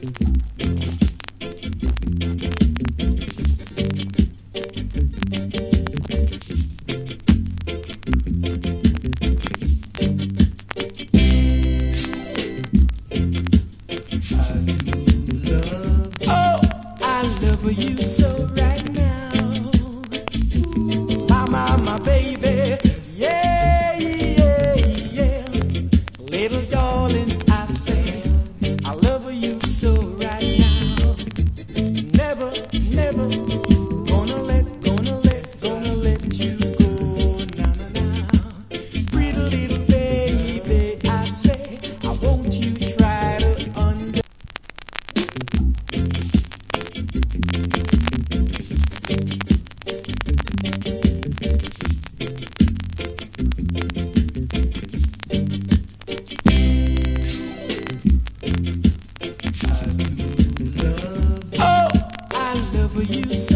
You so right now, my baby, yeah, yeah, yeah. Little darling, I say, I love you so right now. Never, never gonna let you go, na na na. Pretty little baby, I say, I want you try to understand. I love you.